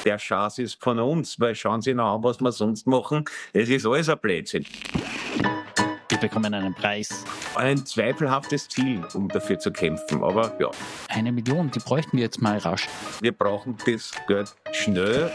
der Chance ist von uns, weil schauen Sie noch an, was wir sonst machen. Es ist alles ein Blödsinn. Wir bekommen einen Preis. Ein zweifelhaftes Ziel, um dafür zu kämpfen, aber ja. 1 Million, die bräuchten wir jetzt mal rasch. Wir brauchen das Geld schnell.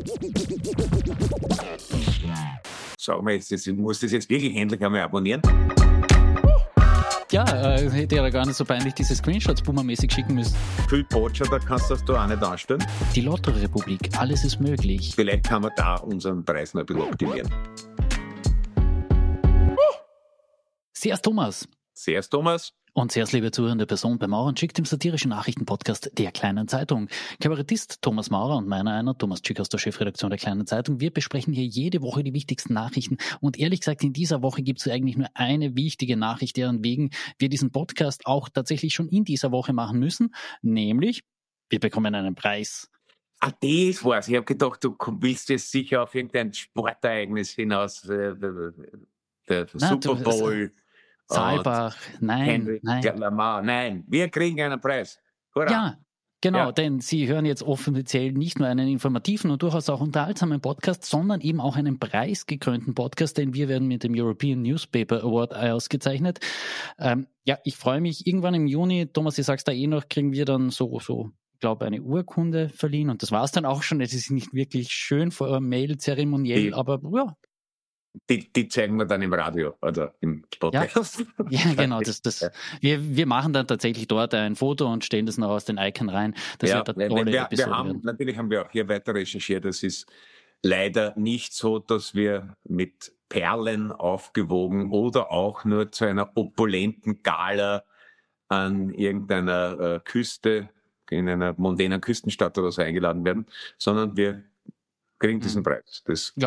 Sag mal, ich muss das jetzt wirklich endlich einmal abonnieren. Ja, hätte ja gar nicht so peinlich diese Screenshots boomermäßig schicken müssen. Viel Potscher, da kannst du das da auch nicht anstellen. Die Lotto-Republik, alles ist möglich. Vielleicht kann man da unseren Preis noch ein bisschen optimieren. Servus Thomas. Servus Thomas. Und sehr liebe zuhörende Person bei Maurer und Schick, dem satirischen Nachrichtenpodcast der Kleinen Zeitung. Kabarettist Thomas Maurer und meiner einer, Thomas Schick aus der Chefredaktion der Kleinen Zeitung. Wir besprechen hier jede Woche die wichtigsten Nachrichten. Und ehrlich gesagt, in dieser Woche gibt es eigentlich nur eine wichtige Nachricht, deren wegen wir diesen Podcast auch tatsächlich schon in dieser Woche machen müssen. Nämlich, wir bekommen einen Preis. Ah, das war's. Ich habe gedacht, du willst jetzt sicher auf irgendein Sportereignis hinaus. Der Super Bowl. Saalbach, nein. Nein, wir kriegen einen Preis. Hurra. Ja, genau, denn Sie hören jetzt offiziell nicht nur einen informativen und durchaus auch unterhaltsamen Podcast, sondern eben auch einen preisgekrönten Podcast, denn wir werden mit dem European Newspaper Award ausgezeichnet. Ja, ich freue mich, irgendwann im Juni, Thomas, ich sag's da noch, kriegen wir dann so ich glaube, eine Urkunde verliehen und das war's dann auch schon. Es ist nicht wirklich schön formell, zeremoniell, aber ja. Die zeigen wir dann im Radio oder im Podcast. Ja, genau. Wir machen dann tatsächlich dort ein Foto und stellen das noch aus den Icon rein. Das wird eine tolle Episode. Natürlich haben wir auch hier weiter recherchiert. Es ist leider nicht so, dass wir mit Perlen aufgewogen oder auch nur zu einer opulenten Gala an irgendeiner Küste, in einer mondänen Küstenstadt oder so eingeladen werden, sondern wir kriegen diesen Preis.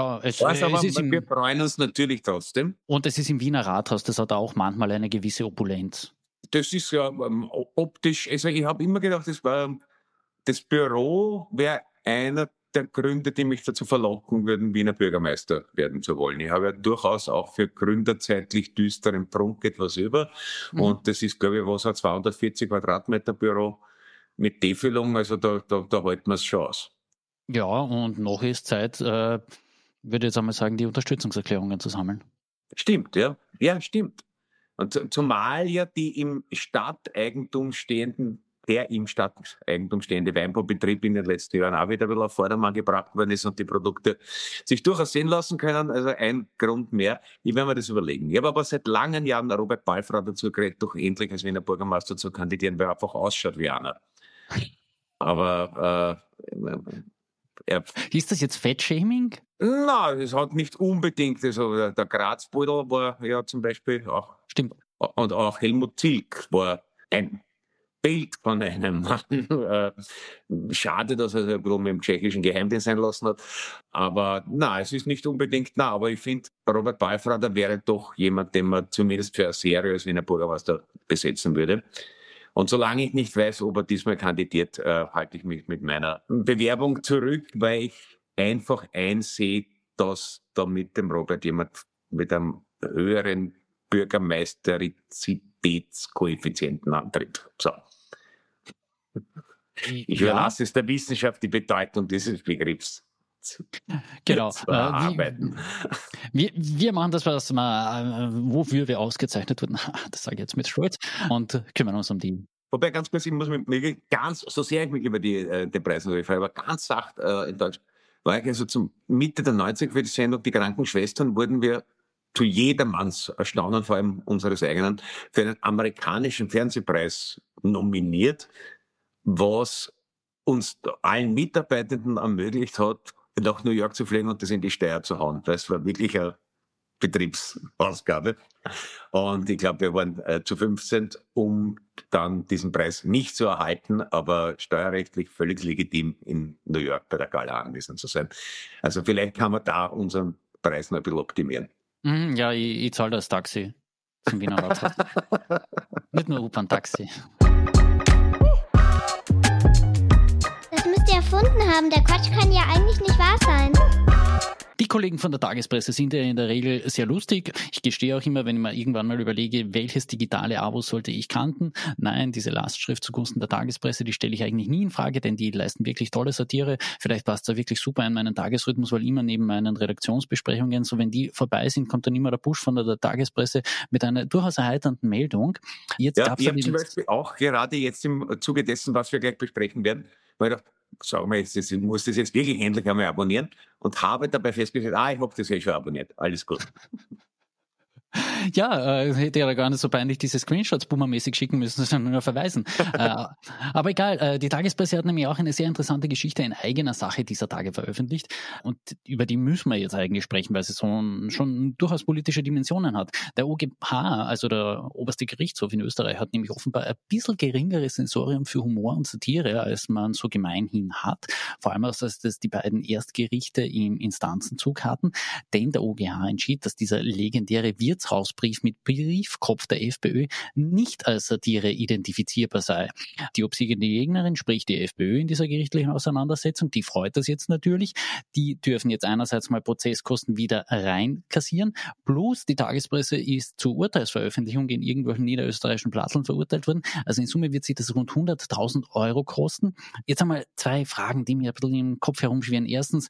Wir freuen uns natürlich trotzdem. Und es ist im Wiener Rathaus, das hat auch manchmal eine gewisse Opulenz. Das ist ja optisch, also ich habe immer gedacht, das Büro wäre einer der Gründe, die mich dazu verlocken würden, Wiener Bürgermeister werden zu wollen. Ich habe ja durchaus auch für gründerzeitlich düsteren Prunk etwas über. Und das ist, glaube ich, ein 240 Quadratmeter Büro mit D-Füllung, also da halten wir es schon aus. Ja, und noch ist Zeit, würde ich jetzt einmal sagen, die Unterstützungserklärungen zu sammeln. Stimmt, ja. Ja, stimmt. Und zumal ja die im Stadteigentum stehende Weinbaubetrieb in den letzten Jahren auch wieder ein bisschen auf Vordermann gebracht worden ist und die Produkte sich durchaus sehen lassen können. Also ein Grund mehr. Ich werde mir das überlegen. Ich habe aber seit langen Jahren Robert Ballfrau dazu geredet, doch endlich als Wiener Bürgermeister zu kandidieren, weil er einfach ausschaut wie einer. Aber ist das jetzt Fettshaming? Nein, das hat nicht unbedingt. Also der Grazbeutel war ja zum Beispiel auch. Stimmt. Und auch Helmut Zilk war ein Bild von einem Mann. Schade, dass er ein bisschen mit dem tschechischen Geheimdienst sein lassen hat. Aber nein, es ist nicht unbedingt. Nein, aber ich finde, Robert Ballfrau, da wäre doch jemand, den man zumindest für eine Serie als Wiener Bürgermeister besetzen würde. Und solange ich nicht weiß, ob er diesmal kandidiert, halte ich mich mit meiner Bewerbung zurück, weil ich einfach einsehe, dass da mit dem Robert jemand mit einem höheren Bürgermeisterizitätskoeffizienten antritt. So. Ich überlasse es der Wissenschaft die Bedeutung dieses Begriffs. Genau. Zu erarbeiten. Wir machen das, wofür wir ausgezeichnet wurden. Das sage ich jetzt mit Stolz. Und kümmern uns um die. Wobei, ganz kurz, ich muss mich so sehr ich mich über den Preis natürlich freue, aber ganz sacht in Deutsch war ich also zum Mitte der 90er für die Sendung Die Krankenschwestern wurden wir zu jedermanns Erstaunen, vor allem unseres eigenen, für einen amerikanischen Fernsehpreis nominiert, was uns allen Mitarbeitenden ermöglicht hat, nach New York zu fliegen und das in die Steier zu hauen. Das war wirklich eine Betriebsausgabe. Und ich glaube, wir waren zu 15, um dann diesen Preis nicht zu erhalten, aber steuerrechtlich völlig legitim in New York bei der Gala anwesend zu sein. Also vielleicht kann man da unseren Preis noch ein bisschen optimieren. Ja, ich zahle das Taxi zum Wiener Rathaus. Nicht nur U-Bahn-Taxi. Das müsst ihr erfunden haben. Der Quatsch kann ja eigentlich nicht wahr sein. Die Kollegen von der Tagespresse sind ja in der Regel sehr lustig. Ich gestehe auch immer, wenn ich mir irgendwann mal überlege, welches digitale Abo sollte ich kannten. Nein, diese Lastschrift zugunsten der Tagespresse, die stelle ich eigentlich nie in Frage, denn die leisten wirklich tolle Satire. Vielleicht passt da wirklich super in meinen Tagesrhythmus, weil immer neben meinen Redaktionsbesprechungen, so wenn die vorbei sind, kommt dann immer der Push von der Tagespresse mit einer durchaus erheiternden Meldung. Jetzt gab's ich habe zum Beispiel auch gerade jetzt im Zuge dessen, was wir gleich besprechen werden, weil ich dachte, sag mal, ich muss das jetzt wirklich endlich einmal abonnieren und habe dabei festgestellt, ich habe das schon abonniert, alles gut. Ja, hätte ja gar nicht so peinlich diese Screenshots boomermäßig schicken müssen, sondern nur verweisen. Aber egal, die Tagespresse hat nämlich auch eine sehr interessante Geschichte in eigener Sache dieser Tage veröffentlicht und über die müssen wir jetzt eigentlich sprechen, weil sie schon durchaus politische Dimensionen hat. Der OGH, also der oberste Gerichtshof in Österreich, hat nämlich offenbar ein bisschen geringeres Sensorium für Humor und Satire, als man so gemeinhin hat. Vor allem, als das die beiden Erstgerichte im Instanzenzug hatten, denn der OGH entschied, dass dieser legendäre Wirtshausbrief mit Briefkopf der FPÖ nicht als Satire identifizierbar sei. Die obsiegende Gegnerin, sprich die FPÖ in dieser gerichtlichen Auseinandersetzung, die freut das jetzt natürlich. Die dürfen jetzt einerseits mal Prozesskosten wieder reinkassieren, plus die Tagespresse ist zur Urteilsveröffentlichung in irgendwelchen niederösterreichischen Platteln verurteilt worden. Also in Summe wird sie das rund 100.000 Euro kosten. Jetzt einmal zwei Fragen, die mir ein bisschen im Kopf herumschwirren. Erstens,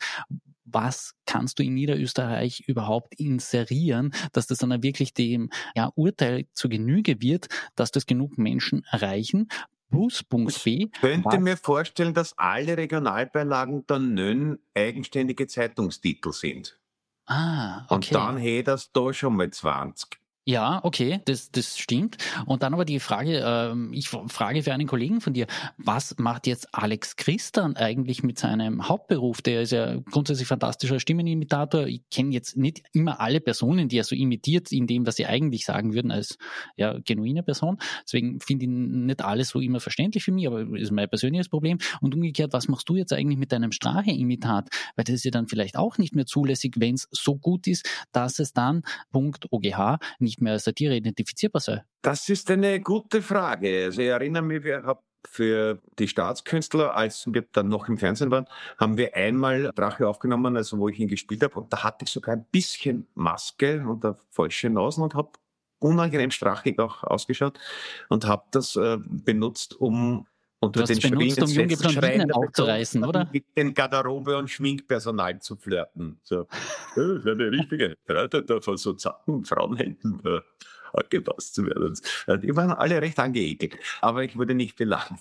was kannst du in Niederösterreich überhaupt inserieren, dass das dann wirklich dem Urteil zu Genüge wird, dass das genug Menschen erreichen? Plus Punkt B. Ich könnte mir vorstellen, dass alle Regionalbeilagen der NÖN eigenständige Zeitungstitel sind. Okay. Und dann hättest du da schon mal 20. Ja, okay, das stimmt. Und dann aber die Frage, ich frage für einen Kollegen von dir, was macht jetzt Alex Christ dann eigentlich mit seinem Hauptberuf? Der ist ja grundsätzlich fantastischer Stimmenimitator. Ich kenne jetzt nicht immer alle Personen, die er so imitiert, in dem, was sie eigentlich sagen würden, als genuine Person. Deswegen finde ich nicht alles so immer verständlich für mich, aber das ist mein persönliches Problem. Und umgekehrt, was machst du jetzt eigentlich mit deinem Strache-Imitat? Weil das ist ja dann vielleicht auch nicht mehr zulässig, wenn es so gut ist, dass es dann, Punkt OGH, nicht mehr als Satire identifizierbar sei? Das ist eine gute Frage. Also ich erinnere mich, wir haben für die Staatskünstler, als wir dann noch im Fernsehen waren, haben wir einmal Drache aufgenommen, also wo ich ihn gespielt habe. Und da hatte ich sogar ein bisschen Maske und eine falsche Nase und habe unangenehm strachig auch ausgeschaut und habe das benutzt, um unter den benutzt, junge Blondinen aufzureißen, oder? Mit den Garderobe- und Schminkpersonal zu flirten. So, das ist eine richtige da von so zarten Frauenhänden angepasst zu werden. Die waren alle recht angeekelt, aber ich wurde nicht belangt.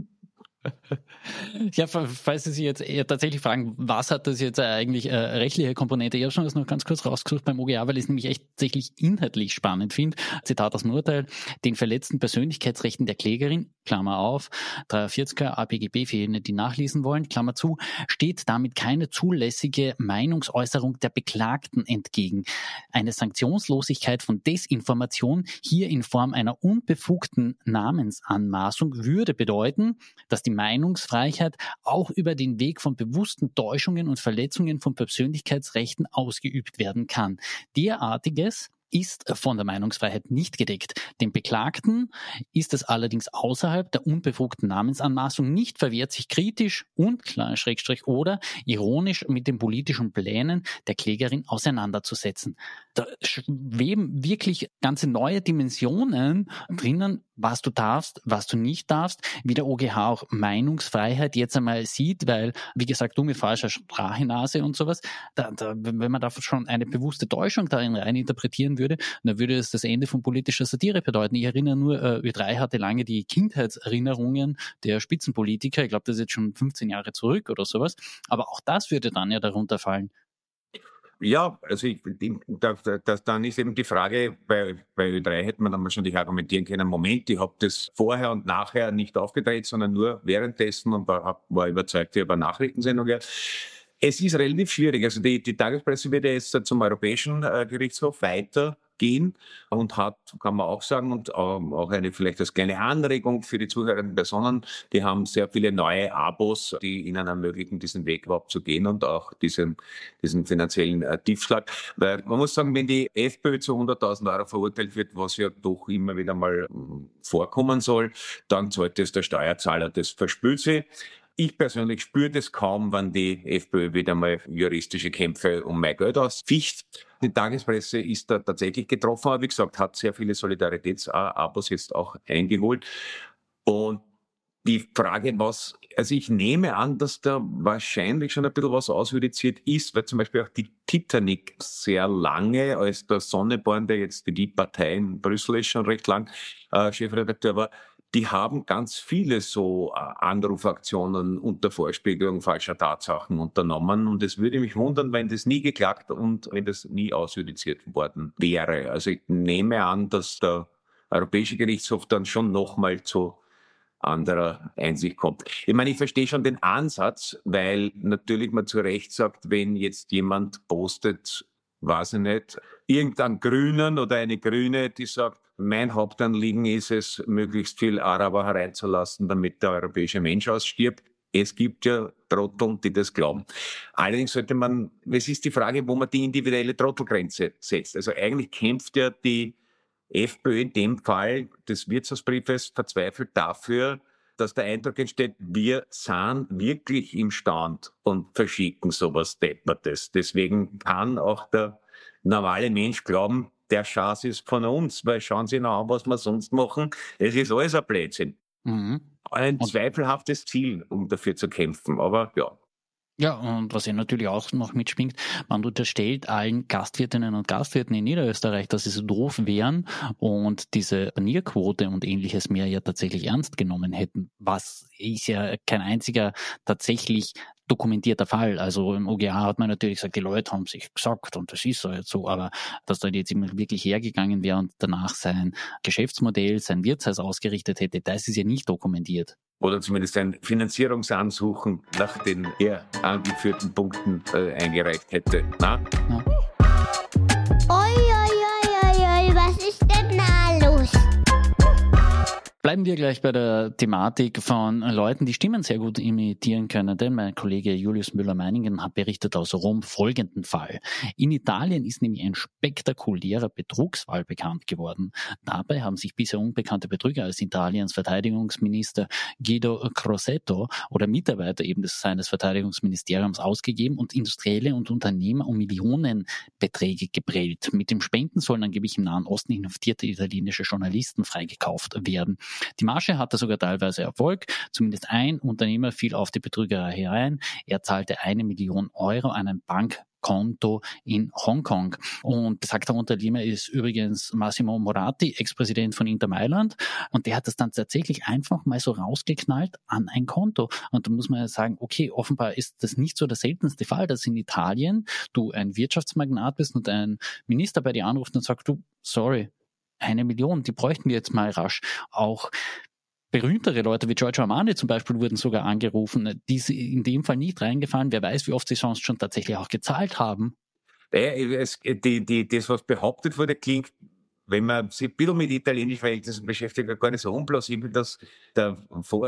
Ja, falls Sie sich jetzt tatsächlich fragen, was hat das jetzt eigentlich rechtliche Komponente? Ich habe schon das noch ganz kurz rausgesucht beim OGH, weil ich es nämlich echt tatsächlich inhaltlich spannend finde. Zitat aus dem Urteil: Den verletzten Persönlichkeitsrechten der Klägerin, Klammer auf, 43er APGB für jene, die nachlesen wollen, Klammer zu, steht damit keine zulässige Meinungsäußerung der Beklagten entgegen. Eine Sanktionslosigkeit von Desinformation hier in Form einer unbefugten Namensanmaßung würde bedeuten, dass die Meinungsfreiheit auch über den Weg von bewussten Täuschungen und Verletzungen von Persönlichkeitsrechten ausgeübt werden kann. Derartiges ist von der Meinungsfreiheit nicht gedeckt. Dem Beklagten ist es allerdings außerhalb der unbefugten Namensanmaßung nicht verwehrt, sich kritisch und Schrägstrich oder ironisch mit den politischen Plänen der Klägerin auseinanderzusetzen. Da schweben wirklich ganze neue Dimensionen drinnen, was du darfst, was du nicht darfst, wie der OGH auch Meinungsfreiheit jetzt einmal sieht, weil, wie gesagt, du mit falscher Sprachenase und sowas, wenn man da schon eine bewusste Täuschung darin rein interpretieren würde, dann würde es das Ende von politischer Satire bedeuten. Ich erinnere nur, Ö3 hatte lange die Kindheitserinnerungen der Spitzenpolitiker, ich glaube, das ist jetzt schon 15 Jahre zurück oder sowas, aber auch das würde dann ja darunter fallen. Ja, also dann ist eben die Frage, bei Ö3 hätte man dann wahrscheinlich argumentieren können, Moment, ich habe das vorher und nachher nicht aufgedreht, sondern nur währenddessen und war überzeugt, ich habe eine Nachrichtensendung gehört. Es ist relativ schwierig. Also die Tagespresse wird ja jetzt zum Europäischen Gerichtshof weitergehen und hat, kann man auch sagen, und auch eine vielleicht als kleine Anregung für die zuhörenden Personen, die haben sehr viele neue Abos, die ihnen ermöglichen, diesen Weg überhaupt zu gehen und auch diesen finanziellen Tiefschlag. Weil man muss sagen, wenn die FPÖ zu 100.000 Euro verurteilt wird, was ja doch immer wieder mal vorkommen soll, dann zahlt es der Steuerzahler, das verspült sie. Ich persönlich spüre das kaum, wenn die FPÖ wieder mal juristische Kämpfe um mein Geld ausficht. Die Tagespresse ist da tatsächlich getroffen, aber wie gesagt, hat sehr viele Solidaritätsabos jetzt auch eingeholt. Und die Frage, also ich nehme an, dass da wahrscheinlich schon ein bisschen was ausjudiziert ist, weil zum Beispiel auch die Titanic sehr lange, als der Sonneborn, der jetzt die Partei in Brüssel ist, schon recht lang Chefredakteur war, die haben ganz viele so Anrufaktionen unter Vorspiegelung falscher Tatsachen unternommen. Und es würde mich wundern, wenn das nie geklagt und wenn das nie ausjudiziert worden wäre. Also ich nehme an, dass der Europäische Gerichtshof dann schon nochmal zu anderer Einsicht kommt. Ich meine, ich verstehe schon den Ansatz, weil natürlich man zu Recht sagt, wenn jetzt jemand postet, weiß ich nicht, irgendeinen Grünen oder eine Grüne, die sagt, mein Hauptanliegen ist es, möglichst viel Araber hereinzulassen, damit der europäische Mensch ausstirbt. Es gibt ja Trotteln, die das glauben. Allerdings sollte man, es ist die Frage, wo man die individuelle Trottelgrenze setzt. Also eigentlich kämpft ja die FPÖ in dem Fall des Wirtshausbriefes verzweifelt dafür, dass der Eindruck entsteht, wir sind wirklich im Stand und verschicken sowas Deppertes. Deswegen kann auch der normale Mensch glauben, der Schatz ist von uns, weil schauen Sie noch an, was wir sonst machen. Es ist alles ein Blödsinn. Mhm. Ein zweifelhaftes Ziel, um dafür zu kämpfen, aber ja. Ja, und was ja natürlich auch noch mitschwingt, man unterstellt allen Gastwirtinnen und Gastwirten in Niederösterreich, dass sie so doof wären und diese Banierquote und ähnliches mehr ja tatsächlich ernst genommen hätten, was ist ja kein einziger tatsächlich dokumentierter Fall. Also im OGA hat man natürlich gesagt, die Leute haben sich gesagt und das ist so jetzt so, aber dass da jetzt immer wirklich hergegangen wäre und danach sein Geschäftsmodell, sein Wirtshaus ausgerichtet hätte, das ist ja nicht dokumentiert. Oder zumindest ein Finanzierungsansuchen nach den eher angeführten Punkten eingereicht hätte. Na? Ja. Oi, was ist denn da los? Bleiben wir gleich bei der Thematik von Leuten, die Stimmen sehr gut imitieren können, denn mein Kollege Julius Müller-Meiningen hat berichtet aus Rom folgenden Fall. In Italien ist nämlich ein spektakulärer Betrugsfall bekannt geworden. Dabei haben sich bisher unbekannte Betrüger als Italiens Verteidigungsminister Guido Crosetto oder Mitarbeiter eben seines Verteidigungsministeriums ausgegeben und Industrielle und Unternehmer um Millionenbeträge geprellt. Mit dem Spenden sollen angeblich im Nahen Osten inhaftierte italienische Journalisten freigekauft werden. Die Masche hatte sogar teilweise Erfolg. Zumindest ein Unternehmer fiel auf die Betrügerei herein. Er zahlte 1 Million Euro an ein Bankkonto in Hongkong. Und besagter Unternehmer ist übrigens Massimo Moratti, Ex-Präsident von Inter Mailand. Und der hat das dann tatsächlich einfach mal so rausgeknallt an ein Konto. Und da muss man ja sagen, okay, offenbar ist das nicht so der seltenste Fall, dass in Italien du ein Wirtschaftsmagnat bist und ein Minister bei dir anruft und sagt, du, sorry, 1 Million, die bräuchten wir jetzt mal rasch. Auch berühmtere Leute wie Giorgio Armani zum Beispiel wurden sogar angerufen, die sind in dem Fall nicht reingefallen. Wer weiß, wie oft sie sonst schon tatsächlich auch gezahlt haben. Das, was behauptet wurde, klingt, wenn man sich ein bisschen mit italienischen Verhältnissen beschäftigt, gar nicht so unplausibel, dass der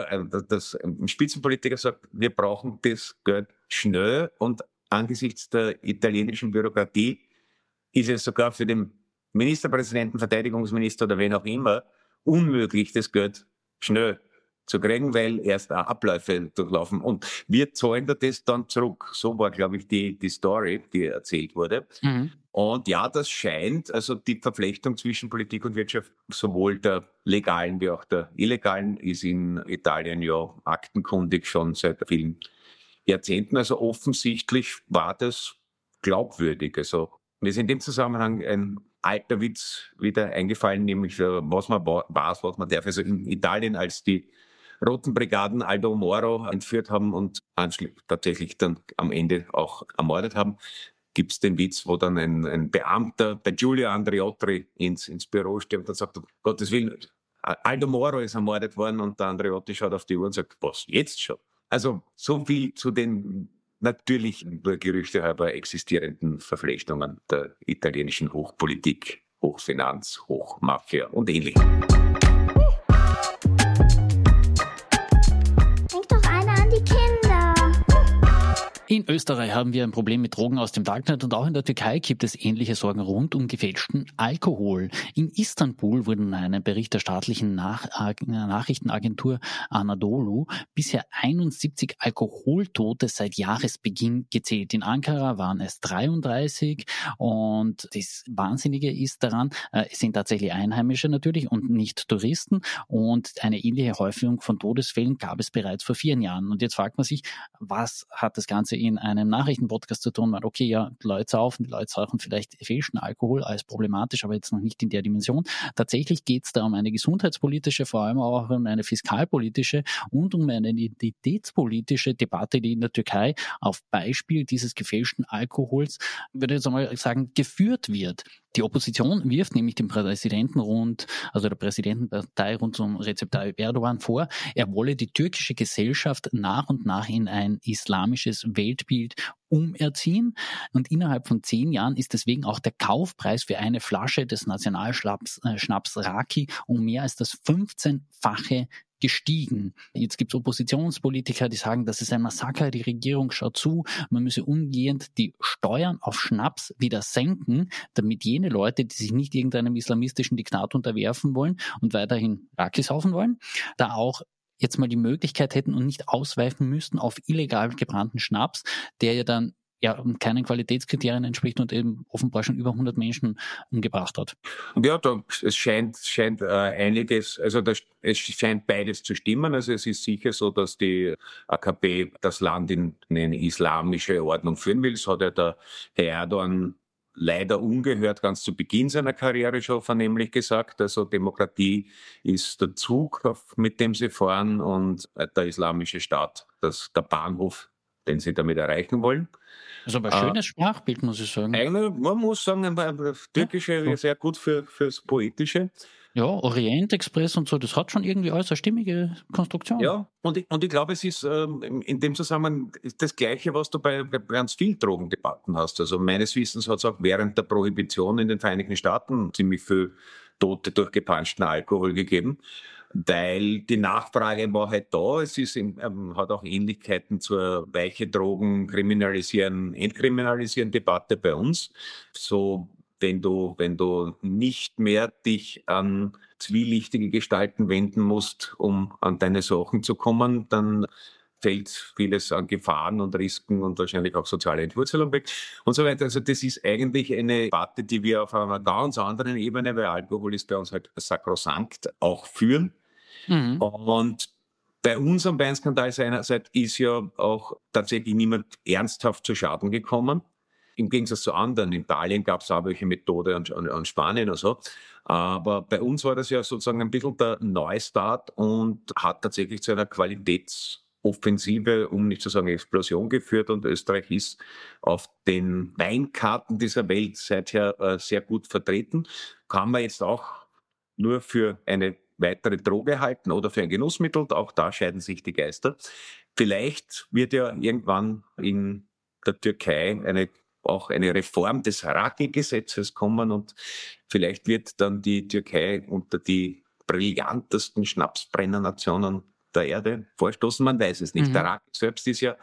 Spitzenpolitiker sagt, wir brauchen das Geld schnell und angesichts der italienischen Bürokratie ist es sogar für den Ministerpräsidenten, Verteidigungsminister oder wen auch immer, unmöglich, das Geld schnell zu kriegen, weil erst Abläufe durchlaufen. Und wir zahlen das dann zurück. So war, glaube ich, die Story, die erzählt wurde. Mhm. Und ja, das scheint, also die Verflechtung zwischen Politik und Wirtschaft, sowohl der legalen wie auch der illegalen, ist in Italien ja aktenkundig schon seit vielen Jahrzehnten. Also offensichtlich war das glaubwürdig. Also mir ist in dem Zusammenhang ein alter Witz wieder eingefallen, nämlich was man weiß, was man darf. Also in Italien, als die Roten Brigaden Aldo Moro entführt haben und tatsächlich dann am Ende auch ermordet haben, gibt es den Witz, wo dann ein Beamter bei Giulio Andreotti ins Büro stirbt und sagt, um Gottes Willen, Aldo Moro ist ermordet worden, und der Andreotti schaut auf die Uhr und sagt, was, jetzt schon? Also so viel zu den natürlich nur Gerüchte halber existierenden Verflechtungen der italienischen Hochpolitik, Hochfinanz, Hochmafia und Ähnlichem. In Österreich haben wir ein Problem mit Drogen aus dem Darknet und auch in der Türkei gibt es ähnliche Sorgen rund um gefälschten Alkohol. In Istanbul wurden nach einem Bericht der staatlichen Nachrichtenagentur Anadolu bisher 71 Alkoholtote seit Jahresbeginn gezählt. In Ankara waren es 33 und das Wahnsinnige ist daran, es sind tatsächlich Einheimische natürlich und nicht Touristen und eine ähnliche Häufung von Todesfällen gab es bereits vor 4 Jahren. Und jetzt fragt man sich, was hat das Ganze in einem Nachrichtenpodcast zu tun? Okay, ja, die Leute saufen vielleicht gefälschten Alkohol, alles problematisch, aber jetzt noch nicht in der Dimension. Tatsächlich geht es da um eine gesundheitspolitische, vor allem auch um eine fiskalpolitische und um eine identitätspolitische Debatte, die in der Türkei auf Beispiel dieses gefälschten Alkohols, würde ich jetzt einmal sagen, geführt wird. Die Opposition wirft nämlich dem Präsidenten der Präsidentenpartei rund um Recep Tayyip Erdogan vor, er wolle die türkische Gesellschaft nach und nach in ein islamisches Weltbild umerziehen. Und innerhalb von 10 Jahren ist deswegen auch der Kaufpreis für eine Flasche des Nationalschnaps Raki um mehr als das 15-fache gestiegen. Jetzt gibt es Oppositionspolitiker, die sagen, das ist ein Massaker, die Regierung schaut zu, man müsse umgehend die Steuern auf Schnaps wieder senken, damit jene Leute, die sich nicht irgendeinem islamistischen Diktat unterwerfen wollen und weiterhin Raki saufen wollen, da auch jetzt mal die Möglichkeit hätten und nicht ausweichen müssten auf illegal gebrannten Schnaps, der ja dann keinen Qualitätskriterien entspricht und eben offenbar schon über 100 Menschen umgebracht hat. Ja, es scheint einiges, also es scheint beides zu stimmen. Also es ist sicher so, dass die AKP das Land in eine islamische Ordnung führen will. Das hat ja der Herr Erdogan leider ungehört ganz zu Beginn seiner Karriere schon vernehmlich gesagt. Also Demokratie ist der Zug, mit dem sie fahren, und der islamische Staat, der Bahnhof, den sie damit erreichen wollen. Das ist aber ein schönes Sprachbild, muss ich sagen. Man muss sagen, Türkische ist sehr gut fürs Poetische. Ja, Orient Express und so, das hat schon irgendwie alles eine stimmige Konstruktion. Ja, und ich glaube, es ist in dem Zusammenhang das Gleiche, was du bei ganz vielen Drogendebatten hast. Also meines Wissens hat es auch während der Prohibition in den Vereinigten Staaten ziemlich viel Tote durch gepanschten Alkohol gegeben, weil die Nachfrage war halt da. Es ist hat auch Ähnlichkeiten zur weiche Drogen entkriminalisieren Debatte bei uns. So, wenn du nicht mehr dich an zwielichtige Gestalten wenden musst, um an deine Sachen zu kommen, dann fällt vieles an Gefahren und Risiken und wahrscheinlich auch soziale Entwurzelung weg und so weiter. Also das ist eigentlich eine Debatte, die wir auf einer ganz anderen Ebene, weil Alkohol ist bei uns halt sakrosankt, auch führen. Mhm. Und bei unserem Weinskandal seinerzeit ist ja auch tatsächlich niemand ernsthaft zu Schaden gekommen. Im Gegensatz zu anderen. In Italien gab es auch welche Methode an Spanien und so. Aber bei uns war das ja sozusagen ein bisschen der Neustart und hat tatsächlich zu einer Qualitätsoffensive, um nicht zu sagen Explosion geführt. Und Österreich ist auf den Weinkarten dieser Welt seither sehr gut vertreten. Kann man jetzt auch nur für eine weitere Droge halten oder für ein Genussmittel. Auch da scheiden sich die Geister. Vielleicht wird ja irgendwann in der Türkei auch eine Reform des Raki-Gesetzes kommen und vielleicht wird dann die Türkei unter die brillantesten Schnapsbrennernationen der Erde vorstoßen. Man weiß es nicht. Der Raki selbst ist ja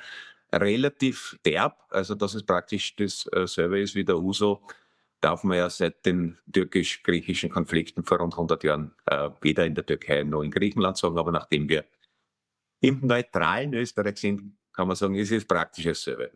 relativ derb, also dass es praktisch dasselbe ist wie der Uso, darf man ja seit den türkisch-griechischen Konflikten vor rund 100 Jahren weder in der Türkei noch in Griechenland sagen, aber nachdem wir im neutralen Österreich sind, kann man sagen, es ist praktisch dasselbe.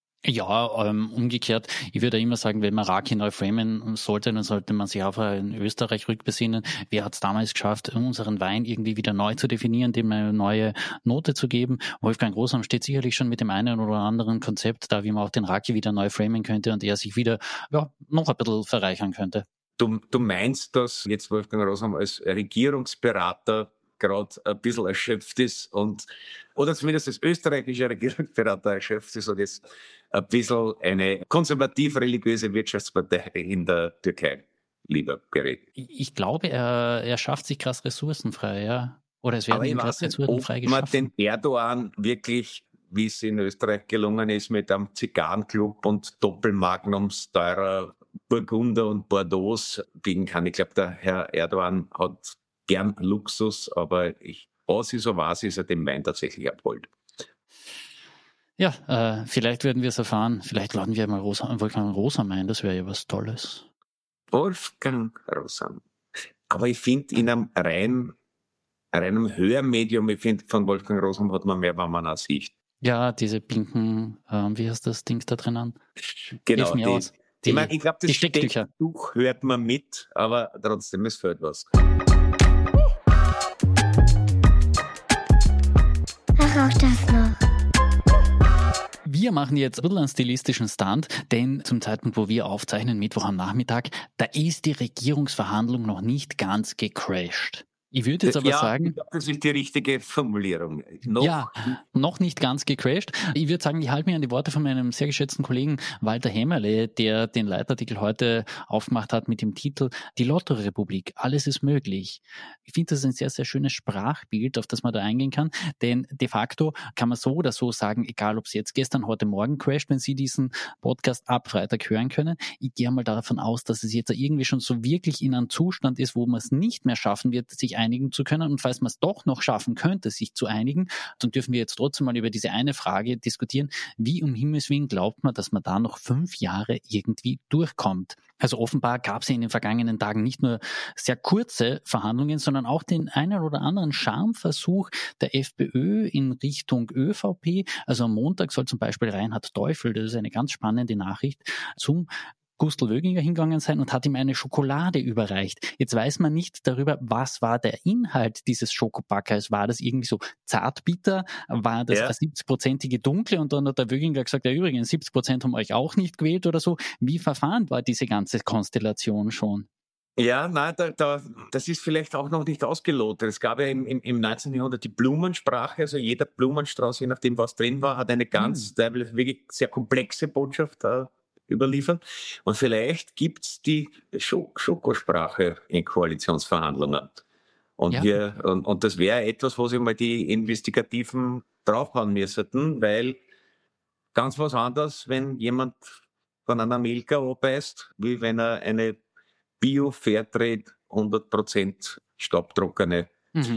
Ja, umgekehrt, ich würde immer sagen, wenn man Raki neu framen sollte, dann sollte man sich auf in Österreich rückbesinnen. Wer hat es damals geschafft, unseren Wein irgendwie wieder neu zu definieren, dem eine neue Note zu geben? Wolfgang Großam steht sicherlich schon mit dem einen oder anderen Konzept da, wie man auch den Raki wieder neu framen könnte und er sich wieder noch ein bisschen verreichern könnte. Du meinst, dass jetzt Wolfgang Großam als Regierungsberater gerade ein bisschen erschöpft ist oder zumindest das österreichische Regierungsberater erschöpft ist und jetzt ein bisschen eine konservativ-religiöse Wirtschaftspartei in der Türkei lieber berät. Ich glaube, er schafft sich krass ressourcenfrei, ja. Oder es werden ihm krass ressourcenfrei geschaffen. Ob man den Erdogan wirklich, wie es in Österreich gelungen ist, mit einem Zigarrenclub und Doppelmagnums teurer Burgunder und Bordeaux biegen kann. Ich glaube, der Herr Erdogan hat gern Luxus, aber was ist, er dem Wein tatsächlich abholt. Ja, vielleicht werden wir es erfahren. Vielleicht laden wir mal Wolfgang Rosam ein. Das wäre ja was Tolles. Wolfgang Rosam. Aber ich finde, in einem reinem Hörmedium, ich finde, von Wolfgang Rosam hat man mehr, wenn man auch sieht. Ja, diese pinken, wie heißt das Ding da drinnen? Genau, Hilf mir aus. ich glaube, das Stecktücher. Stecktuch hört man mit, aber trotzdem, es fehlt was. Ach, auch das noch. Wir machen jetzt ein bisschen einen stilistischen Stunt, denn zum Zeitpunkt, wo wir aufzeichnen, Mittwoch am Nachmittag, da ist die Regierungsverhandlung noch nicht ganz gecrashed. Ich würde jetzt aber sagen... Ich glaube, das ist die richtige Formulierung. Noch nicht ganz gecrashed. Ich würde sagen, ich halte mich an die Worte von meinem sehr geschätzten Kollegen Walter Hämmerle, der den Leitartikel heute aufgemacht hat mit dem Titel Die Lotto-Republik. Alles ist möglich. Ich finde, das ist ein sehr, sehr schönes Sprachbild, auf das man da eingehen kann, denn de facto kann man so oder so sagen, egal ob es jetzt gestern, heute Morgen crasht, wenn Sie diesen Podcast ab Freitag hören können. Ich gehe mal davon aus, dass es jetzt irgendwie schon so wirklich in einem Zustand ist, wo man es nicht mehr schaffen wird, sich einigen zu können. Und falls man es doch noch schaffen könnte, sich zu einigen, dann dürfen wir jetzt trotzdem mal über diese eine Frage diskutieren. Wie um Himmels Willen glaubt man, dass man da noch 5 Jahre irgendwie durchkommt? Also offenbar gab es ja in den vergangenen Tagen nicht nur sehr kurze Verhandlungen, sondern auch den einen oder anderen Schamversuch der FPÖ in Richtung ÖVP. Also am Montag soll zum Beispiel Reinhard Teufel, das ist eine ganz spannende Nachricht, zum Gustl Wöginger hingegangen sein und hat ihm eine Schokolade überreicht. Jetzt weiß man nicht darüber, was war der Inhalt dieses Schokopackers. War das irgendwie so zartbitter? War das eine 70-prozentige Dunkle? Und dann hat der Wöginger gesagt, ja übrigens, 70% haben euch auch nicht gewählt oder so. Wie verfahren war diese ganze Konstellation schon? Ja, nein, das ist vielleicht auch noch nicht ausgelotet. Es gab ja im 19. Jahrhundert die Blumensprache, also jeder Blumenstrauß, je nachdem was drin war, hat eine ganz wirklich sehr komplexe Botschaft überliefern. Und vielleicht gibt's die Schokosprache in Koalitionsverhandlungen. Und und das wäre etwas, wo sich mal die Investigativen draufhauen müssten, weil ganz was anderes, wenn jemand von einer Milka abbeißt, wie wenn er eine Bio-Fairtrade 100% staubtrockene.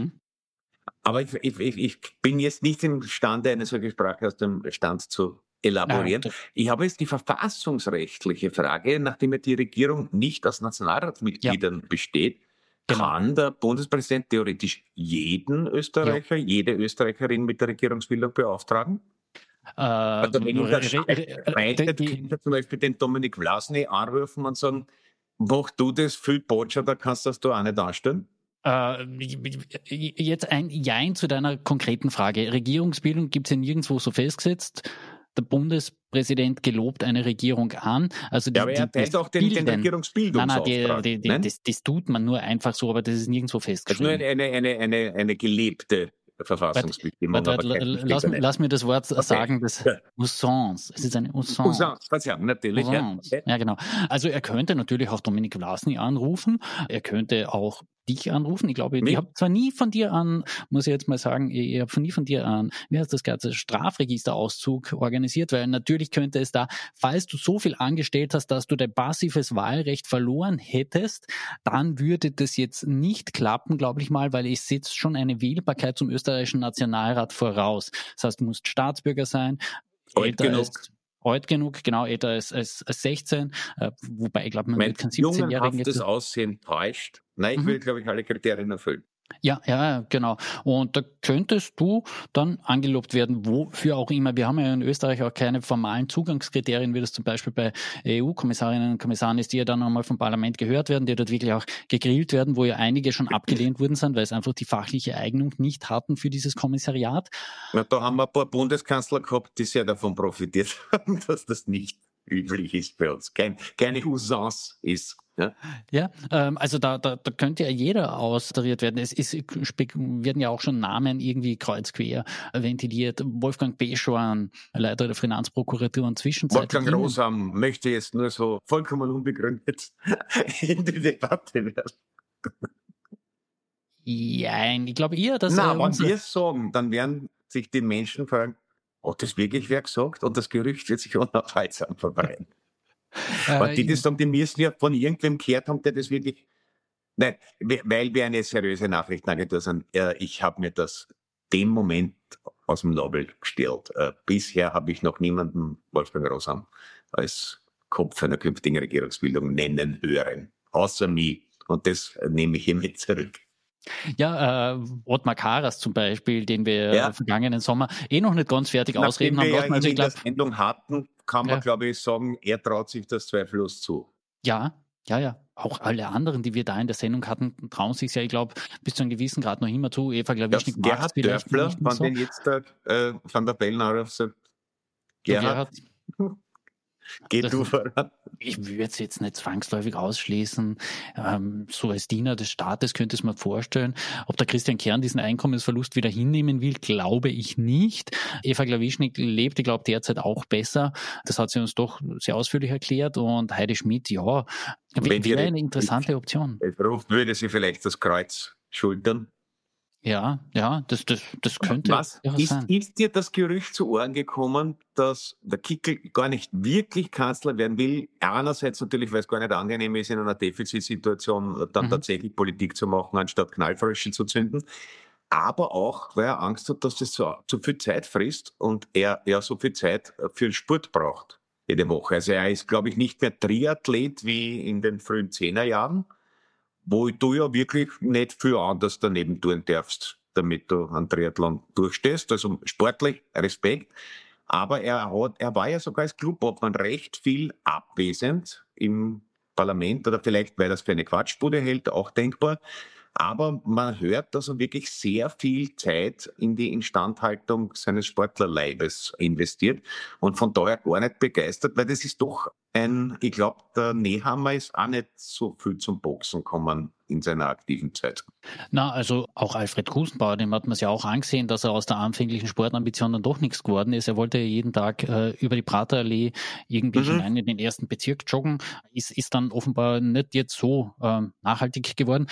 Aber ich bin jetzt nicht imstande, eine solche Sprache aus dem Stand zu elaborieren. Ich habe jetzt die verfassungsrechtliche Frage, nachdem ja die Regierung nicht aus Nationalratsmitgliedern besteht, kann der Bundespräsident theoretisch jeden Österreicher, jede Österreicherin mit der Regierungsbildung beauftragen? Also wenn könnte zum Beispiel den Dominik Vlasny anrufen und sagen, mach du das viel Botschaft, da kannst du das auch nicht anstellen? Jetzt ein Jein zu deiner konkreten Frage. Regierungsbildung gibt es ja nirgendwo so festgesetzt. Der Bundespräsident gelobt eine Regierung an. Also aber er teilt auch den Regierungsbildungsauftrag. Nein, das tut man nur einfach so, aber das ist nirgendwo festgeschrieben. Das ist nur eine gelebte Verfassungsbestimmung. Lass mir das Wort sagen, das Usance. Es ist eine Usance. Verzeihung, natürlich. Ja, genau. Also er könnte natürlich auch Dominik Vlasny anrufen. Er könnte auch dich anrufen. Ich glaube, ich habe zwar nie von dir an, muss ich jetzt mal sagen, ich habe nie von dir an, wie heißt das ganze Strafregisterauszug organisiert, weil natürlich könnte es da, falls du so viel angestellt hast, dass du dein passives Wahlrecht verloren hättest, dann würde das jetzt nicht klappen, glaube ich mal, weil es setzt schon eine Wählbarkeit zum österreichischen Nationalrat voraus. Das heißt, du musst Staatsbürger sein, alt genug, genau, älter als 16, wobei ich glaube, man wird kein 17-Jährigen. Das Aussehen täuscht. Nein, ich will, glaube ich, alle Kriterien erfüllen. Ja, genau. Und da könntest du dann angelobt werden, wofür auch immer. Wir haben ja in Österreich auch keine formalen Zugangskriterien, wie das zum Beispiel bei EU-Kommissarinnen und Kommissaren ist, die ja dann einmal vom Parlament gehört werden, die dort wirklich auch gegrillt werden, wo ja einige schon abgelehnt worden sind, weil es einfach die fachliche Eignung nicht hatten für dieses Kommissariat. Ja, da haben wir ein paar Bundeskanzler gehabt, die sehr davon profitiert haben, dass das nicht üblich ist bei uns. Keine Usance ist. Ja, also da könnte ja jeder austariert werden. Es werden ja auch schon Namen irgendwie kreuzquer ventiliert. Wolfgang Beschorn, Leiter der Finanzprokuratur und zwischenzeitlich. Wolfgang Rosam möchte jetzt nur so vollkommen unbegründet in die Debatte werden. Ja, ich glaube eher, dass... wenn wir es sagen, dann werden sich die Menschen fragen, hat das wirklich wer gesagt? Und das Gerücht wird sich unaufhaltsam verbreiten. Aber die das sagen, die müssen ja von irgendwem gehört haben, der das wirklich... Nein, weil wir eine seriöse Nachrichtenagentur sind. Ich habe mir das dem Moment aus dem Nobel gestellt. Bisher habe ich noch niemanden, Wolfgang Rosam, als Kopf einer künftigen Regierungsbildung nennen hören. Außer mich. Und das nehme ich hiermit zurück. Ja, Ottmar Karas zum Beispiel, den wir vergangenen Sommer noch nicht ganz fertig ausreden haben lassen. Also in der Sendung hatten, kann man, glaube ich, sagen, er traut sich das zweifellos zu. Ja. Auch alle anderen, die wir da in der Sendung hatten, trauen sich ja, ich glaube, bis zu einem gewissen Grad noch immer zu. Eva Glawischnik macht es vielleicht Dörfler, nicht mehr so. Wenn den jetzt Van der Bellen sagt, Gerhard, geh du voran. Ich würde es jetzt nicht zwangsläufig ausschließen. So als Diener des Staates könnte es mir vorstellen. Ob der Christian Kern diesen Einkommensverlust wieder hinnehmen will, glaube ich nicht. Eva Glawischnik lebt, ich glaube, derzeit auch besser. Das hat sie uns doch sehr ausführlich erklärt. Und Heidi Schmidt, wäre eine interessante Option. Würde sie vielleicht das Kreuz schultern? Ja, das könnte sein. Ist dir das Gerücht zu Ohren gekommen, dass der Kickl gar nicht wirklich Kanzler werden will? Einerseits natürlich, weil es gar nicht angenehm ist, in einer Defizitsituation dann tatsächlich Politik zu machen, anstatt Knallfrösche zu zünden. Aber auch, weil er Angst hat, dass das zu viel Zeit frisst und er so viel Zeit für den Sport braucht jede Woche. Also er ist, glaube ich, nicht mehr Triathlet wie in den frühen 10er-Jahren, wo du ja wirklich nicht viel anders daneben tun darfst, damit du einen Triathlon durchstehst. Also sportlich, Respekt. Aber er war ja sogar als Clubobmann recht viel abwesend im Parlament, oder vielleicht, weil er das für eine Quatschbude hält, auch denkbar. Aber man hört, dass er wirklich sehr viel Zeit in die Instandhaltung seines Sportlerleibes investiert und von daher gar nicht begeistert, weil das ist doch ich glaube, der Nehammer ist auch nicht so viel zum Boxen gekommen in seiner aktiven Zeit. Na, also auch Alfred Gusenbauer, dem hat man es ja auch angesehen, dass er aus der anfänglichen Sportambition dann doch nichts geworden ist. Er wollte ja jeden Tag über die Praterallee irgendwie hinein in den ersten Bezirk joggen, ist dann offenbar nicht jetzt so nachhaltig geworden.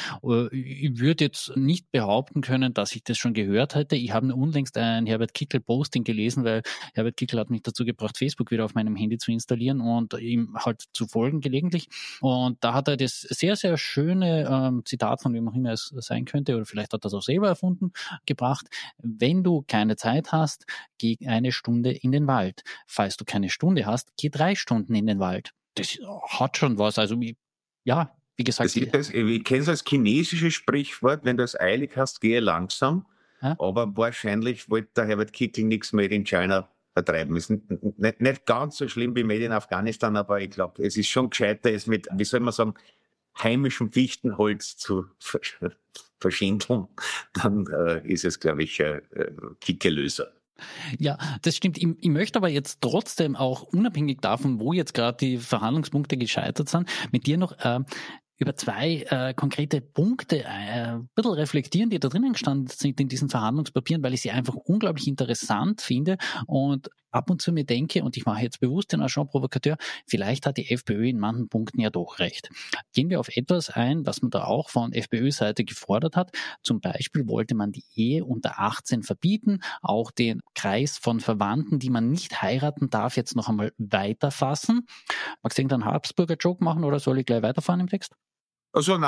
Ich würde jetzt nicht behaupten können, dass ich das schon gehört hätte. Ich habe unlängst ein Herbert Kickl-Posting gelesen, weil Herbert Kickl hat mich dazu gebracht, Facebook wieder auf meinem Handy zu installieren und ihm halt zu folgen gelegentlich. Und da hat er das sehr, sehr schöne Zitat, von wem auch immer es sein könnte, oder vielleicht hat er es auch selber erfunden, gebracht. Wenn du keine Zeit hast, geh 1 Stunde in den Wald. Falls du keine Stunde hast, geh 3 Stunden in den Wald. Das hat schon was. Also wie gesagt. Ich kenne es als chinesisches Sprichwort, wenn du es eilig hast, gehe langsam. Ja? Aber wahrscheinlich wollte der Herbert Kickl nichts Made in China vertreiben. Ist nicht ganz so schlimm wie Made in Afghanistan, aber ich glaube, es ist schon gescheiter, es mit, wie soll man sagen, heimischem Fichtenholz zu verschindeln. Dann ist es, glaube ich, Kickl-Löser. Ja, das stimmt. Ich möchte aber jetzt trotzdem auch, unabhängig davon, wo jetzt gerade die Verhandlungspunkte gescheitert sind, mit dir noch über 2 konkrete Punkte ein bisschen reflektieren, die da drinnen gestanden sind in diesen Verhandlungspapieren, weil ich sie einfach unglaublich interessant finde und ab und zu mir denke, und ich mache jetzt bewusst den Agent Provocateur, vielleicht hat die FPÖ in manchen Punkten ja doch recht. Gehen wir auf etwas ein, was man da auch von FPÖ-Seite gefordert hat. Zum Beispiel wollte man die Ehe unter 18 verbieten, auch den Kreis von Verwandten, die man nicht heiraten darf, jetzt noch einmal weiterfassen. Magst du irgendeinen Habsburger-Joke machen oder soll ich gleich weiterfahren im Text? Also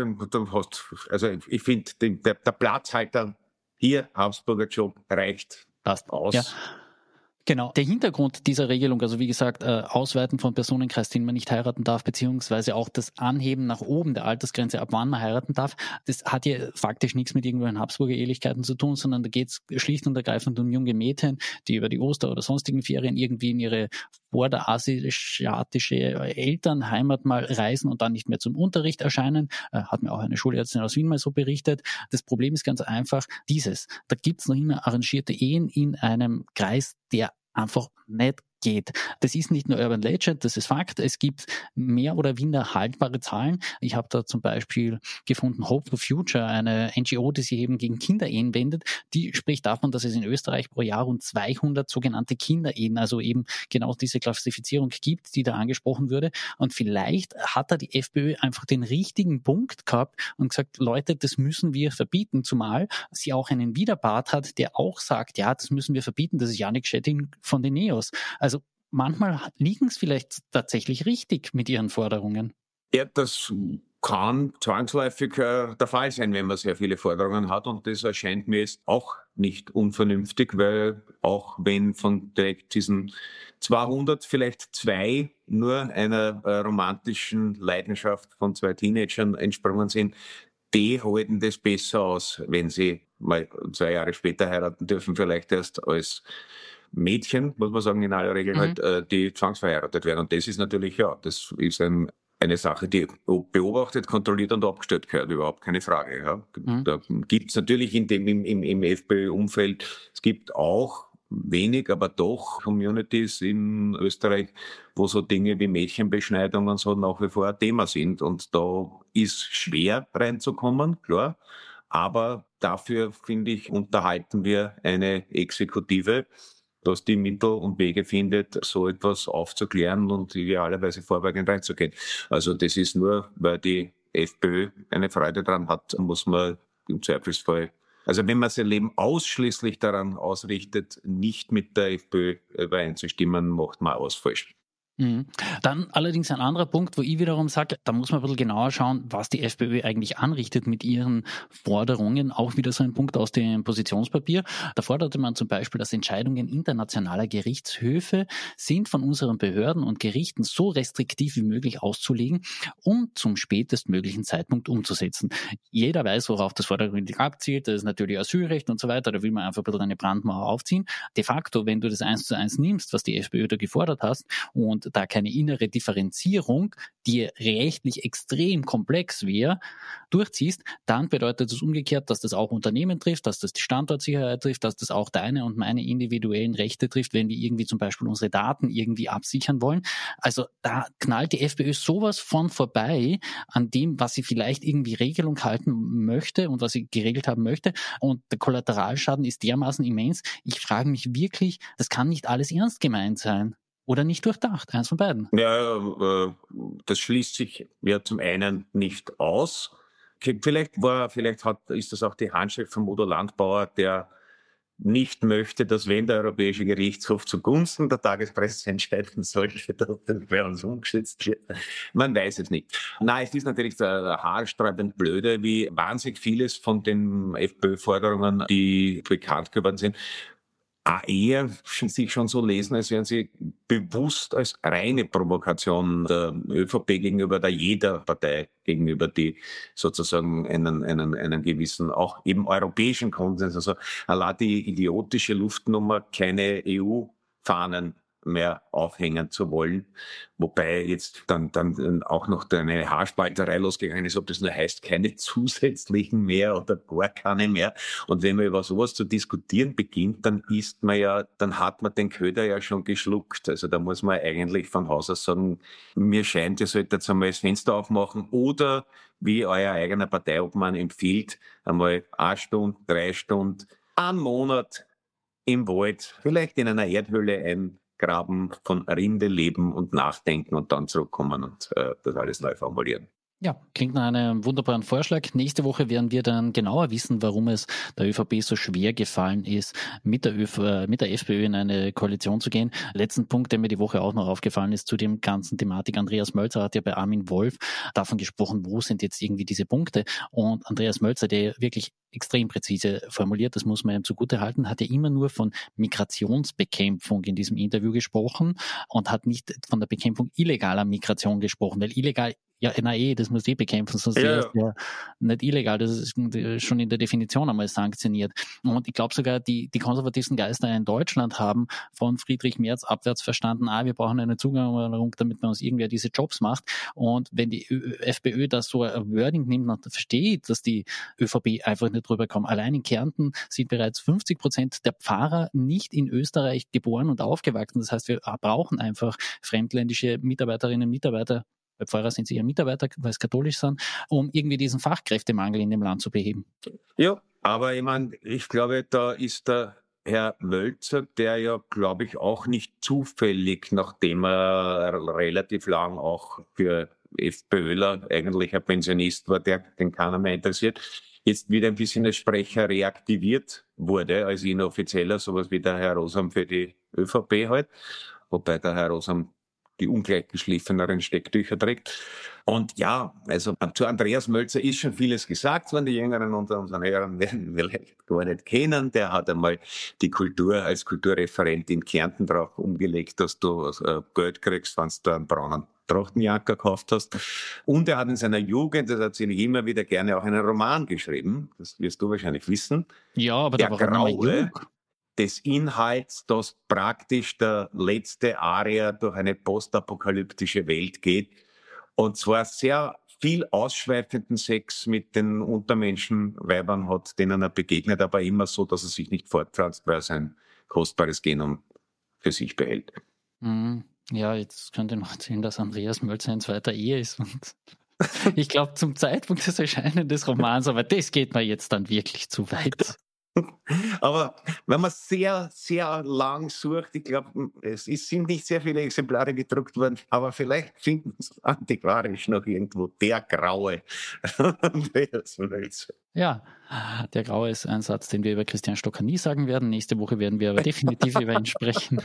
ich finde, der Platzhalter hier, Habsburger Joke, reicht. Passt aus. Ja. Genau. Der Hintergrund dieser Regelung, also wie gesagt, Ausweiten von Personenkreis, den man nicht heiraten darf, beziehungsweise auch das Anheben nach oben der Altersgrenze, ab wann man heiraten darf, das hat ja faktisch nichts mit irgendwelchen Habsburger-Ehelichkeiten zu tun, sondern da geht es schlicht und ergreifend um junge Mädchen, die über die Oster- oder sonstigen Ferien irgendwie in ihre vorderasiatische Elternheimat mal reisen und dann nicht mehr zum Unterricht erscheinen. Hat mir auch eine Schulärztin aus Wien mal so berichtet. Das Problem ist ganz einfach da gibt's noch immer arrangierte Ehen in einem Kreis, der einfach nicht geht. Das ist nicht nur Urban Legend, das ist Fakt. Es gibt mehr oder weniger haltbare Zahlen. Ich habe da zum Beispiel gefunden, Hope for Future, eine NGO, die sich eben gegen Kinderehen wendet, die spricht davon, dass es in Österreich pro Jahr rund 200 sogenannte Kinderehen, also eben genau diese Klassifizierung gibt, die da angesprochen würde. Und vielleicht hat da die FPÖ einfach den richtigen Punkt gehabt und gesagt, Leute, das müssen wir verbieten, zumal sie auch einen Widerpart hat, der auch sagt, ja, das müssen wir verbieten, das ist Jannik Schettin von den Neos. Also manchmal liegen es vielleicht tatsächlich richtig mit ihren Forderungen. Ja, das kann zwangsläufig der Fall sein, wenn man sehr viele Forderungen hat. Und das erscheint mir jetzt auch nicht unvernünftig, weil auch wenn von diesen 200 vielleicht 2 nur einer romantischen Leidenschaft von 2 Teenagern entsprungen sind, die halten das besser aus, wenn sie mal 2 Jahre später heiraten dürfen, vielleicht erst als Mädchen, muss man sagen, in aller Regel halt, die zwangsverheiratet werden. Und das ist natürlich, das ist eine Sache, die beobachtet, kontrolliert und abgestellt gehört, überhaupt keine Frage. Ja. Da gibt es natürlich im FPÖ-Umfeld, es gibt auch wenig, aber doch Communities in Österreich, wo so Dinge wie Mädchenbeschneidung und so nach wie vor ein Thema sind. Und da ist schwer reinzukommen, klar. Aber dafür, finde ich, unterhalten wir eine Exekutive, dass die Mittel und Wege findet, so etwas aufzuklären und idealerweise vorbeugend reinzugehen. Also das ist nur, weil die FPÖ eine Freude daran hat, muss man im Zweifelsfall, also wenn man sein Leben ausschließlich daran ausrichtet, nicht mit der FPÖ übereinzustimmen, macht man aus falsch. Dann allerdings ein anderer Punkt, wo ich wiederum sage, da muss man ein bisschen genauer schauen, was die FPÖ eigentlich anrichtet mit ihren Forderungen. Auch wieder so ein Punkt aus dem Positionspapier. Da forderte man zum Beispiel, dass Entscheidungen internationaler Gerichtshöfe sind von unseren Behörden und Gerichten so restriktiv wie möglich auszulegen, um zum spätestmöglichen Zeitpunkt umzusetzen. Jeder weiß, worauf das vordergründig abzielt. Das ist natürlich Asylrecht und so weiter. Da will man einfach ein bisschen eine Brandmauer aufziehen. De facto, wenn du das 1:1 nimmst, was die FPÖ da gefordert hast, und da keine innere Differenzierung, die rechtlich extrem komplex wäre, durchziehst, dann bedeutet das umgekehrt, dass das auch Unternehmen trifft, dass das die Standortsicherheit trifft, dass das auch deine und meine individuellen Rechte trifft, wenn wir irgendwie zum Beispiel unsere Daten irgendwie absichern wollen. Also da knallt die FPÖ sowas von vorbei an dem, was sie vielleicht irgendwie Regelung halten möchte und was sie geregelt haben möchte. Und der Kollateralschaden ist dermaßen immens. Ich frage mich wirklich, das kann nicht alles ernst gemeint sein. Oder nicht durchdacht, eins von beiden. Ja, das schließt sich ja zum einen nicht aus. Vielleicht ist das auch die Handschrift von Udo Landbauer, der nicht möchte, dass wenn der Europäische Gerichtshof zugunsten der Tagespresse entscheiden sollte, dass das bei uns umgesetzt wird. Man weiß es nicht. Nein, es ist natürlich haarsträubend blöde, wie wahnsinnig vieles von den FPÖ-Forderungen, die bekannt geworden sind, eher sich schon so lesen, als wären sie bewusst als reine Provokation der ÖVP gegenüber, der jeder Partei gegenüber, die sozusagen einen gewissen, auch eben europäischen Konsens, also allein die idiotische Luftnummer, keine EU-Fahnen mehr aufhängen zu wollen, wobei jetzt dann auch noch eine Haarspalterei losgegangen ist, ob das nur heißt, keine zusätzlichen mehr oder gar keine mehr. Und wenn man über sowas zu diskutieren beginnt, dann hat man den Köder ja schon geschluckt. Also da muss man eigentlich von Haus aus sagen, mir scheint, ihr solltet jetzt einmal das Fenster aufmachen oder, wie euer eigener Parteiobmann empfiehlt, einmal 1 Stunde, 3 Stunden, 1 Monat im Wald, vielleicht in einer Erdhöhle eingraben, von Rinde leben und nachdenken und dann zurückkommen und das alles neu formulieren. Ja, klingt nach einem wunderbaren Vorschlag. Nächste Woche werden wir dann genauer wissen, warum es der ÖVP so schwer gefallen ist, mit der FPÖ in eine Koalition zu gehen. Letzten Punkt, der mir die Woche auch noch aufgefallen ist zu dem ganzen Thematik. Andreas Mölzer hat ja bei Armin Wolf davon gesprochen, wo sind jetzt irgendwie diese Punkte. Und Andreas Mölzer, der wirklich extrem präzise formuliert, das muss man ihm zugutehalten, hat ja immer nur von Migrationsbekämpfung in diesem Interview gesprochen und hat nicht von der Bekämpfung illegaler Migration gesprochen, weil illegal das muss bekämpfen, sonst ist ja nicht illegal, das ist schon in der Definition einmal sanktioniert. Und ich glaube sogar, die konservativsten Geister in Deutschland haben von Friedrich Merz abwärts verstanden, wir brauchen eine Zuwanderung, damit man uns irgendwer diese Jobs macht. Und wenn die FPÖ das so ein Wording nimmt und versteht, dass die ÖVP einfach nicht drüber kommt. Allein in Kärnten sind bereits 50% der Pfarrer nicht in Österreich geboren und aufgewachsen. Das heißt, wir brauchen einfach fremdländische Mitarbeiterinnen und Mitarbeiter. Bei Pfarrer sind sie eher Mitarbeiter, weil sie katholisch sind, um irgendwie diesen Fachkräftemangel in dem Land zu beheben. Ja, aber ich glaube, da ist der Herr Mölzer, der ja, glaube ich, auch nicht zufällig, nachdem er relativ lang auch für FPÖler eigentlich ein Pensionist war, den keiner mehr interessiert, jetzt wieder ein bisschen als Sprecher reaktiviert wurde, als inoffizieller, sowas wie der Herr Rosam für die ÖVP halt. Wobei der Herr Rosam die ungleich geschliffeneren Stecktücher trägt. Und ja, also zu Andreas Mölzer ist schon vieles gesagt worden. Die Jüngeren unter unseren Hörern werden vielleicht gar nicht kennen. Der hat einmal die Kultur als Kulturreferent in Kärnten drauf umgelegt, dass du Geld kriegst, wenn du einen braunen Trachtenjacker gekauft hast. Und er hat in seiner Jugend, das hat sich immer wieder gerne, auch einen Roman geschrieben. Das wirst du wahrscheinlich wissen. Ja, aber der da war Graue des Inhalts, dass praktisch der letzte Arier durch eine postapokalyptische Welt geht. Und zwar sehr viel ausschweifenden Sex mit den Untermenschenweibern hat, denen er begegnet, aber immer so, dass er sich nicht fortpflanzt, weil er sein kostbares Genom für sich behält. Ja, jetzt könnte ich noch erzählen, dass Andreas Mölzer in zweiter Ehe ist. Und ich glaube, zum Zeitpunkt des Erscheinens des Romans, aber das geht mir jetzt dann wirklich zu weit. Aber wenn man sehr, sehr lang sucht, ich glaube, sind nicht sehr viele Exemplare gedruckt worden, aber vielleicht finden Sie antiquarisch noch irgendwo der Graue. Ja, der Graue ist ein Satz, den wir über Christian Stocker nie sagen werden. Nächste Woche werden wir aber definitiv über ihn sprechen.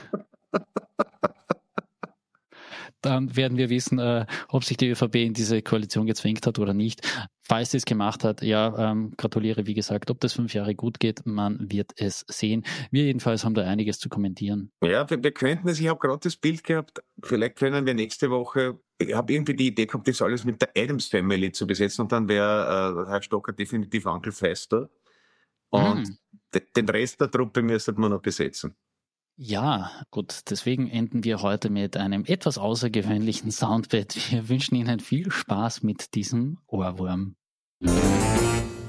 Dann werden wir wissen, ob sich die ÖVP in diese Koalition gezwängt hat oder nicht. Falls sie es gemacht hat, ja, gratuliere, wie gesagt, ob das 5 Jahre gut geht, man wird es sehen. Wir jedenfalls haben da einiges zu kommentieren. Ja, wir könnten es, ich habe gerade das Bild gehabt, vielleicht können wir nächste Woche, ich habe irgendwie die Idee gehabt, das alles mit der Addams Family zu besetzen und dann wäre Herr Stocker definitiv Onkel Fester. Und den Rest der Truppe müsste man noch besetzen. Ja, gut, deswegen enden wir heute mit einem etwas außergewöhnlichen Soundbed. Wir wünschen Ihnen viel Spaß mit diesem Ohrwurm.